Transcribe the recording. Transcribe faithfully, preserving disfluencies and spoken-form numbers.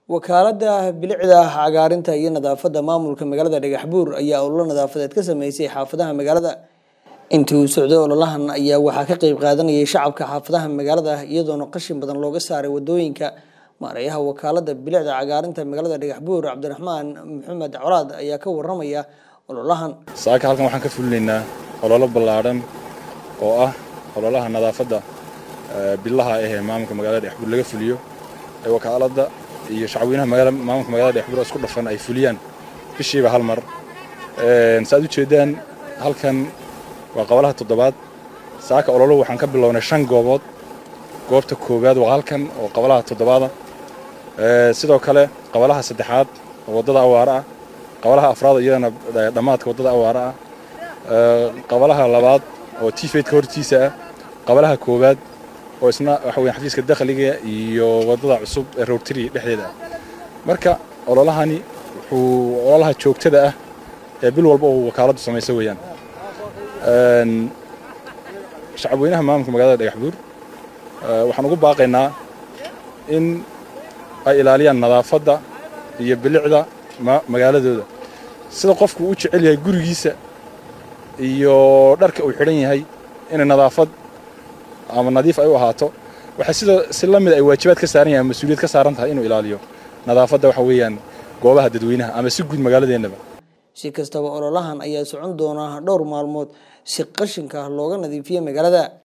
wakaalada bilicda cagaarinta iyo nadaafada maamulka magaalada Dhagaxbuur ayaa olole nadaafadeed ka sameysay xaafadaha magaalada. Intii uu socday ololahan ayaa waxaa ka qayb qaadanayay shacabka xaafadaha magaalada iyadoo qashin badan looga saaray wadooyinka. Maareeyaha wakaalada bilicda cagaarinta magaalada Dhagaxbuur Cabdiraxmaan Maxamed Colaad ayaa ka waramaya ololahan. Saaka halkan waxaan ka fulinaynaa olole ballaaran oo ah ololaha nadaafada billaha ee maamulka magaalada Dhagaxbuur laga fuliyo ee wakaalada iyo shacabweynaha magaalada maamulka magaalada Dhagaxbuur isku dhafan ay fuliyaan bishiiba hal mar. Ee saad u jeedaan halkan waa qabalaha toddobaad. Saaka ololo waxaan ka bilownay shan goobood. Goobta koowaad waa halkan oo qabalaha toddobaad. Ee sidoo kale qabalaha saddexaad wadada awaara ah. Qabalaha afraad iyana dhamaadka wadada awaara ah. Ee qabalaha labaad oo tifeed ka hortiisa ah. Qabalaha koowaad oo isna waxa weeye xafiiska dakhliga iyo wadada cusub ee roortiri dhexdeeda. Marka ololahani wuxuu ololaha joogtada ah ee bil walba oo wakaaladu sameeyso weeyaan. een shacabweynaha maamulka magaalada Dhagaxbuur waxaan ugu baaqaynaa in ay ilaaliyaan nadaafada iyo bilicda magaaladooda sida qofku uu jecel yahay gurigiisa iyo dharka uu xiran yahay in nadaafad ama nadiif ay u ahaato. waxa sidoo si la mid ay waajibaad ka saaran yahay mas'uuliyad ka saaran tahay inuu ilaaliyo nadaafada waxa weeyaan goobaha dadweynaha ama si guud magaaladeennaba. Si kastaba ololahan ayaa socon doona dhowr maalmood si qashinka looga nadiifiyo magaalada.